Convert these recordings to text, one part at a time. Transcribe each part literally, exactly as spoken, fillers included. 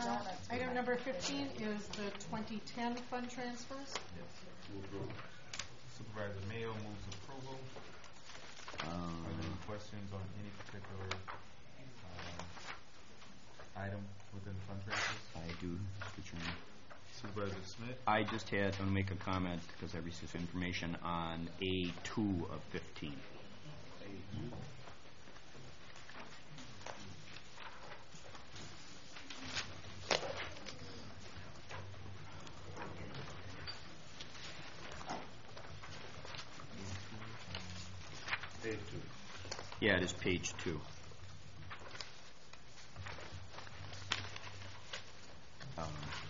Uh, item number fifteen is the twenty ten fund transfers. Supervisor Mayo moves approval. Um, Are there any questions on any particular um, item within the fund transfers? I do, Mister Chairman. Supervisor Smith? I just had to make a comment because I received information on A two of fifteen. A two. Page two. Yeah, it is page two. Um,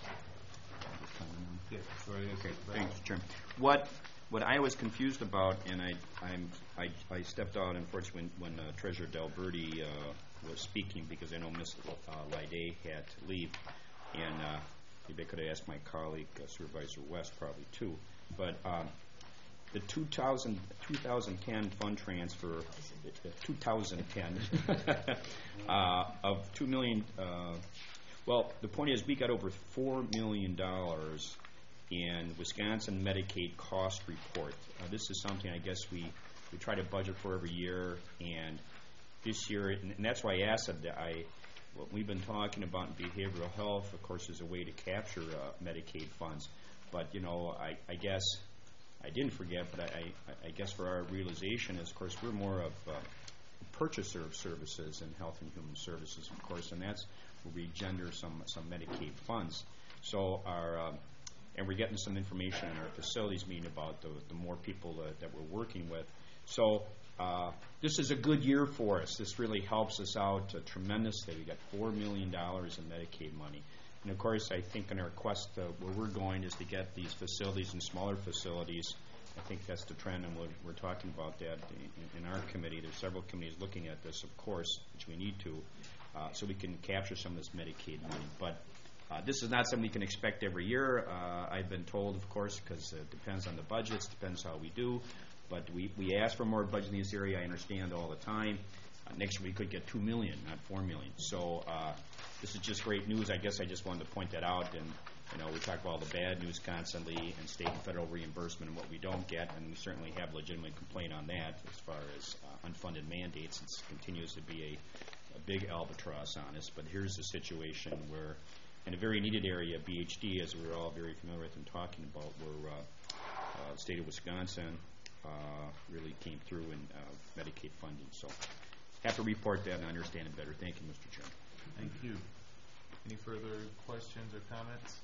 Yeah, sorry, okay, thanks, Chairman. What what I was confused about, and I I'm, I, I stepped out unfortunately when, when uh, Treasurer Delberti uh, was speaking because I know Miz Uh, Lyday had to leave, and uh, maybe I could have asked my colleague uh, Supervisor West probably too, but. Um, The two thousand, twenty ten fund transfer, uh, two thousand ten, uh, of two million. Uh, well, the point is, we got over four million dollars in Wisconsin Medicaid cost report. Uh, this is something I guess we we try to budget for every year, and this year, and, and that's why I asked that I. What we've been talking about in behavioral health, of course, is a way to capture uh, Medicaid funds, but you know, I, I guess. I didn't forget, but I, I, I guess for our realization is, of course, we're more of uh, a purchaser of services in health and human services, of course, and that's where we gender some some Medicaid funds. So our um, and we're getting some information in our facilities meeting about the, the more people uh, that we're working with. So uh, this is a good year for us. This really helps us out uh, tremendously. We got four million dollars in Medicaid money. And of course, I think in our quest uh, where we're going is to get these facilities and smaller facilities. I think that's the trend, and we're, we're talking about that in, in our committee. There's several committees looking at this, of course, which we need to, uh, so we can capture some of this Medicaid money. But uh, this is not something you can expect every year. Uh, I've been told, of course, because it depends on the budgets, depends how we do. But we, we ask for more budget in this area. I understand all the time. Uh, next year we could get two million, not four million. So uh, this is just great news. I guess I just wanted to point that out. And you know, we talk about all the bad news constantly, and state and federal reimbursement, and what we don't get. And we certainly have legitimate complaint on that as far as uh, unfunded mandates. It continues to be a, a big albatross on us. But here's a situation where, in a very needed area, B H D, as we're all very familiar with and talking about, where uh, uh, the state of Wisconsin uh, really came through in uh, Medicaid funding. So. Have to report that and understand it better. Thank you, Mister Chairman. Thank you. Any further questions or comments?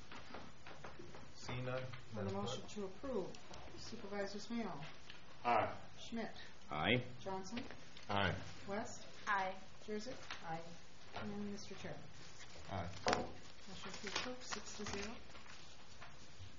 Seeing none? On the motion to approve, Supervisors Mayo. Aye. Schmidt. Aye. Johnson. Aye. West. Aye. Jurassic. Aye. And Mister Chairman. Aye. Motion to approve, six to zero.